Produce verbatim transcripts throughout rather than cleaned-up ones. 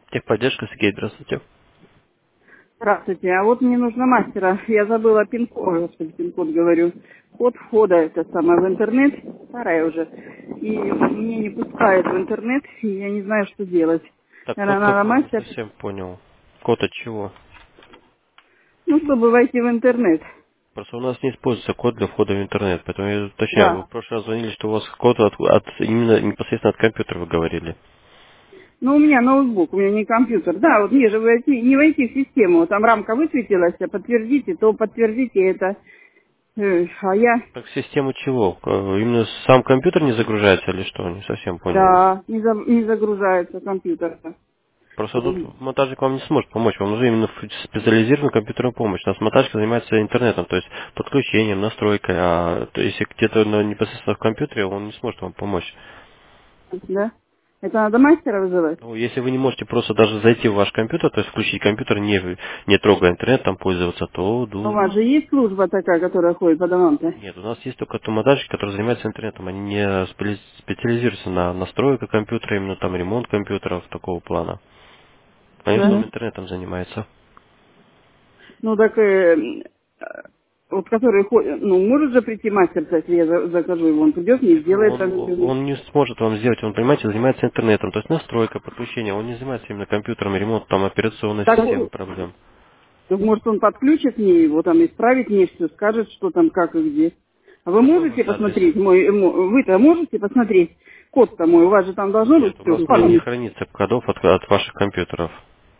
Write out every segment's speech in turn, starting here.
Техподдержка, Сергей, здравствуйте. Здравствуйте. А вот мне нужно мастера. Я забыла пин-код, ой, господи, пин-код говорю. Код входа это самое в интернет, старая уже. И мне не пускает в интернет, и я не знаю, что делать. Так, код Наверное, надо какой, не мастер, совсем понял. Код от чего? ну, чтобы войти в интернет. Просто у нас не используется код для входа в интернет, поэтому я уточняю, вы в Да. прошлый раз звонили, что у вас код от, от именно непосредственно от компьютера вы говорили. Ну, у меня ноутбук, у меня не компьютер. Да, вот мне же войти, не войти в систему. Там рамка высветилась, а подтвердите, то подтвердите это. Э, А я, Так систему чего? Э, Именно сам компьютер не загружается или что? Не совсем понял. да, не, за- не загружается компьютер. Просто тут монтажник вам не сможет помочь, вам нужна именно ф- специализированная компьютерная помощь. У нас монтажник занимается интернетом, то есть подключением, настройкой, а то есть если где-то на- непосредственно в компьютере, он не сможет вам помочь. Да? Это надо мастера вызывать? Ну, если вы не можете просто даже зайти в ваш компьютер, то есть включить компьютер, не, не трогая интернет, там пользоваться, то У ду- вас же есть служба такая, которая ходит по домам-то? нет, у нас есть только томатажник, который занимается интернетом. Они не спе- специализируются на настройке компьютера, именно там ремонт компьютеров такого плана. Они в Да. основном интернетом занимаются. Ну так, э, э, вот который ходит, ну может же прийти мастер, если я за- закажу его, он придет, Я не говорю, сделает он, так же. он не сможет вам сделать, он, понимаете, занимается интернетом, то есть настройка, подключение, он не занимается именно компьютером, ремонтом, там, операционной Так, системы вот, проблем. так может он подключит мне его, там исправит мне все, скажет, что там, как и где. А вы Какой у вас можете адрес? посмотреть мой, э, мо- вы-то можете посмотреть код-то мой, у вас же там должно быть Нет, у нас не, не все. хранится кодов от, от ваших компьютеров.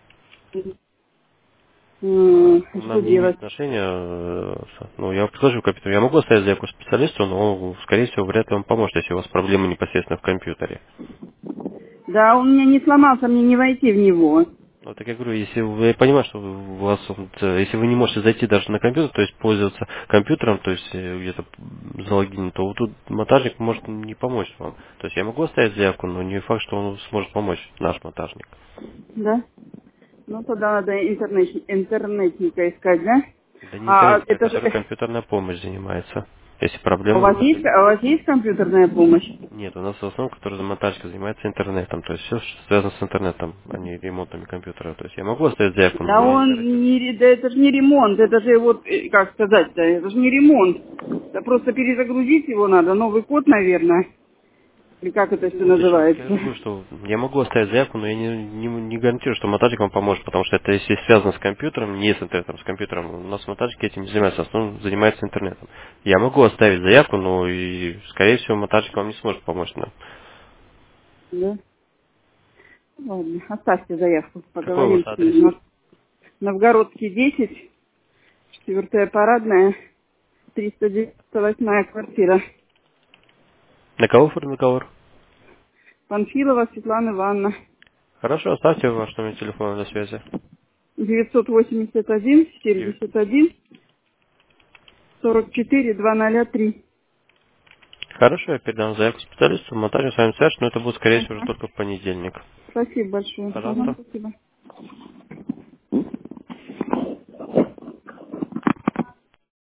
Он Что нам не имеет делать? отношения. э, с- Ну, я предложу компьютер. Я могу оставить заявку специалисту, но он, скорее всего, вряд ли вам поможет, если у вас проблемы непосредственно в компьютере. Да, он у меня не сломался, мне не войти в него. Ну, так я говорю, если вы, я понимаю, что у вас, вот, э, если вы не можете зайти даже на компьютер, то есть пользоваться компьютером, то есть э, где-то залогин, то вот тут монтажник может не помочь вам. То есть я могу оставить заявку, но не факт, что он сможет помочь, наш монтажник. Да? Ну, тогда надо интернет, интернетника искать, да? Да не А интернет, а это же... который компьютерная помощь занимается. Если А у проблемы вас есть, а у вас есть компьютерная помощь? нет, у нас в основном, который за монтажка занимается интернетом, то есть все, что связано с интернетом, а не ремонтами компьютера. То есть я могу оставить заявку, Да но не он гарантирую. не, ре- да это же не ремонт, это же вот, э, как сказать-то, это же не ремонт. Да просто перезагрузить его надо, новый код, наверное. Или как это все Ну, уточните, я называется. же говорю, что я могу оставить заявку, но я не, не, не гарантирую, что монтажник вам поможет, потому что это если связано с компьютером, не с интернетом, с компьютером, у нас монтажники этим не занимаются, в основном занимаются интернетом. Я могу оставить заявку, но и, скорее всего, монтажник вам не сможет помочь нам. Да? Ладно, оставьте заявку, Какой у вас поговорим с адрес? ним. Может, Новгородский десять, четвертая парадная, триста девяносто восьмая квартира. На кого оформлен договор? Панфилова Светлана Ивановна. Хорошо, оставьте ваш номер телефона для связи. девятьсот восемьдесят один, семьдесят один, сорок четыре, двести три. Хорошо, я передам заявку специалисту, монтажник с вами свяжется, но это будет, скорее всего, уже Ага. только в понедельник. Спасибо большое. Ага, Пожалуйста. спасибо.